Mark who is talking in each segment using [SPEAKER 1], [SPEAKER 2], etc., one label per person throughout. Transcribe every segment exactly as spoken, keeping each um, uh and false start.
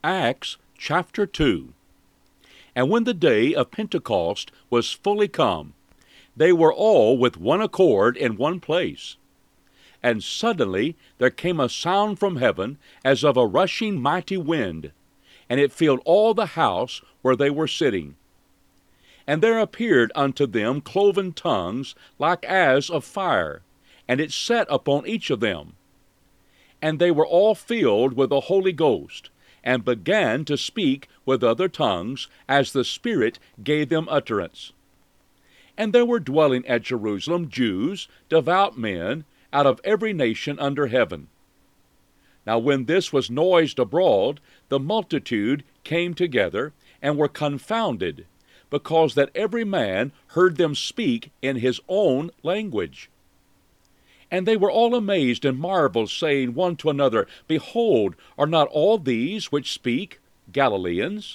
[SPEAKER 1] Acts chapter two. And when the day of Pentecost was fully come, they were all with one accord in one place. And suddenly there came a sound from heaven as of a rushing mighty wind, and it filled all the house where they were sitting. And there appeared unto them cloven tongues like as of fire, and it sat upon each of them. And they were all filled with the Holy Ghost, and began to speak with other tongues, as the Spirit gave them utterance. And there were dwelling at Jerusalem Jews, devout men, out of every nation under heaven. Now when this was noised abroad, the multitude came together, and were confounded, because that every man heard them speak in his own language. And they were all amazed and marveled, saying one to another, Behold, are not all these which speak Galileans?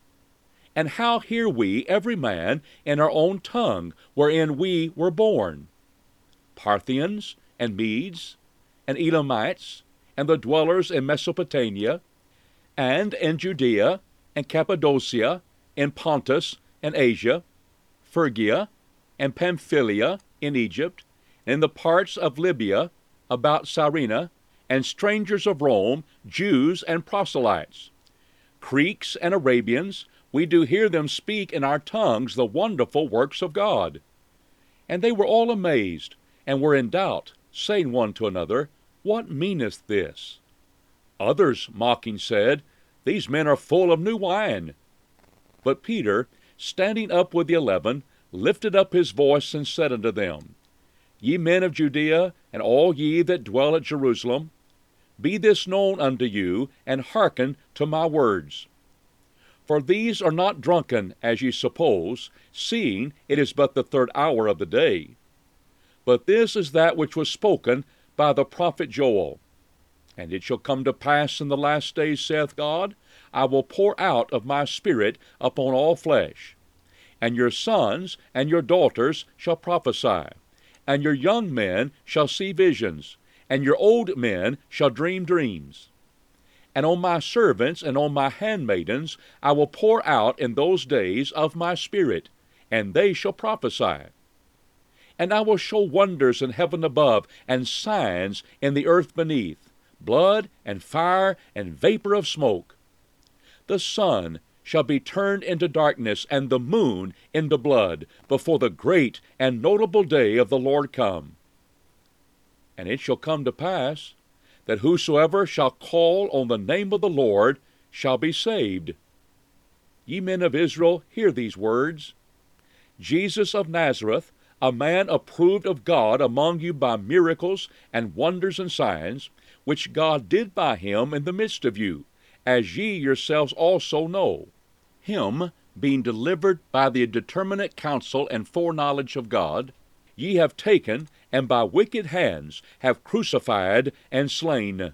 [SPEAKER 1] And how hear we every man in our own tongue, wherein we were born? Parthians, and Medes, and Elamites, and the dwellers in Mesopotamia, and in Judea, and Cappadocia, in Pontus, and Asia, Phrygia, and Pamphylia, in Egypt, and in the parts of Libya, about Cyrene, and strangers of Rome, Jews and proselytes, Greeks and Arabians, we do hear them speak in our tongues the wonderful works of God. And they were all amazed, and were in doubt, saying one to another, What meaneth this? Others, mocking, said, These men are full of new wine. But Peter, standing up with the eleven, lifted up his voice, and said unto them, Ye men of Judea, and all ye that dwell at Jerusalem, be this known unto you, and hearken to my words. For these are not drunken, as ye suppose, seeing it is but the third hour of the day. But this is that which was spoken by the prophet Joel. And it shall come to pass in the last days, saith God, I will pour out of my Spirit upon all flesh. And your sons and your daughters shall prophesy, and your young men shall see visions, and your old men shall dream dreams. And on my servants and on my handmaidens I will pour out in those days of my Spirit, and they shall prophesy. And I will show wonders in heaven above, and signs in the earth beneath, blood and fire and vapor of smoke. The sun shall be turned into darkness, and the moon into blood, before the great and notable day of the Lord come. And it shall come to pass, that whosoever shall call on the name of the Lord shall be saved. Ye men of Israel, hear these words. Jesus of Nazareth, a man approved of God among you by miracles and wonders and signs, which God did by him in the midst of you, as ye yourselves also know. Him, being delivered by the determinate counsel and foreknowledge of God, ye have taken, and by wicked hands have crucified and slain,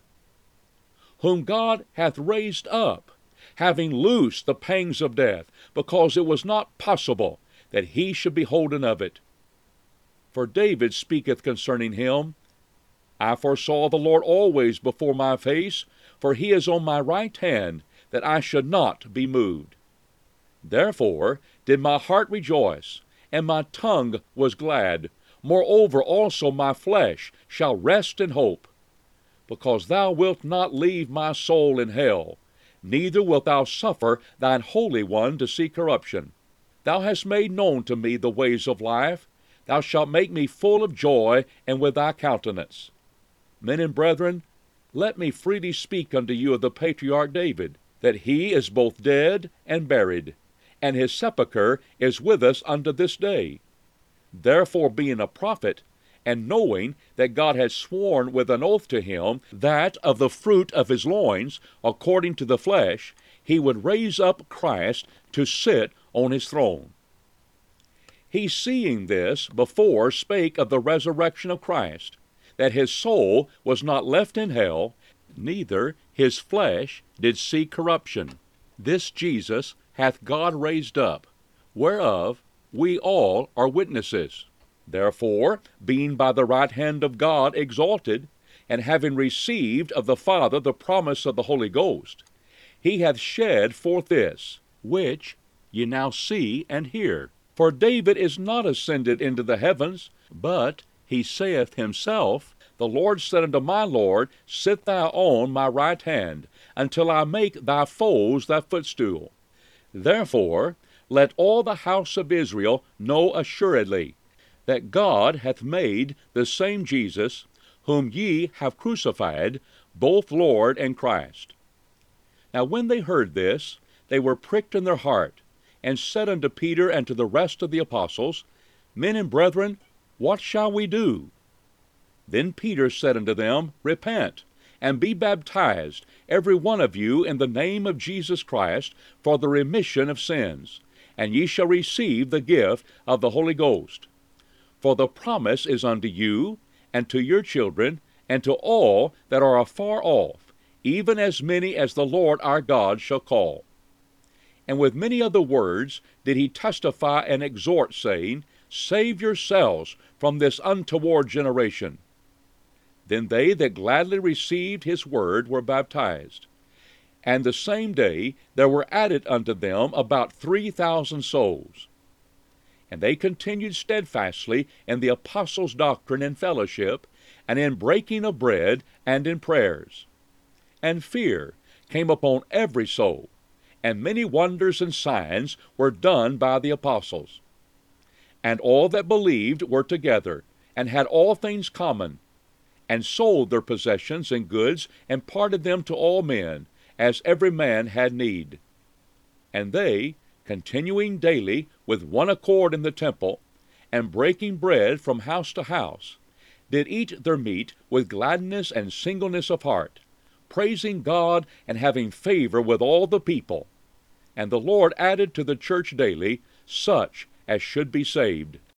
[SPEAKER 1] whom God hath raised up, having loosed the pangs of death, because it was not possible that he should be holden of it. For David speaketh concerning him, I foresaw the Lord always before my face, for he is on my right hand, that I should not be moved. Therefore did my heart rejoice, and my tongue was glad. Moreover also my flesh shall rest in hope, because thou wilt not leave my soul in hell, neither wilt thou suffer thine Holy One to see corruption. Thou hast made known to me the ways of life. Thou shalt make me full of joy and with thy countenance. Men and brethren, let me freely speak unto you of the patriarch David, that he is both dead and buried, and his sepulchre is with us unto this day. Therefore, being a prophet, and knowing that God had sworn with an oath to him that of the fruit of his loins, according to the flesh, he would raise up Christ to sit on his throne. He, seeing this, before spake of the resurrection of Christ, that his soul was not left in hell, neither his flesh did see corruption. This Jesus hath God raised up, whereof we all are witnesses. Therefore, being by the right hand of God exalted, and having received of the Father the promise of the Holy Ghost, he hath shed forth this, which ye now see and hear. For David is not ascended into the heavens, but he saith himself, The Lord said unto my Lord, Sit thou on my right hand, until I make thy foes thy footstool. Therefore let all the house of Israel know assuredly, that God hath made the same Jesus, whom ye have crucified, both Lord and Christ. Now when they heard this, they were pricked in their heart, and said unto Peter and to the rest of the apostles, Men and brethren, what shall we do? Then Peter said unto them, Repent, and be baptized, every one of you, in the name of Jesus Christ, for the remission of sins, and ye shall receive the gift of the Holy Ghost. For the promise is unto you, and to your children, and to all that are afar off, even as many as the Lord our God shall call. And with many other words did he testify and exhort, saying, Save yourselves from this untoward generation. Then they that gladly received his word were baptized. And the same day there were added unto them about three thousand souls. And they continued steadfastly in the apostles' doctrine and fellowship, and in breaking of bread, and in prayers. And fear came upon every soul, and many wonders and signs were done by the apostles. And all that believed were together, and had all things common, and sold their possessions and goods, and parted them to all men, as every man had need. And they, continuing daily with one accord in the temple, and breaking bread from house to house, did eat their meat with gladness and singleness of heart, praising God and having favor with all the people. And the Lord added to the church daily such as should be saved.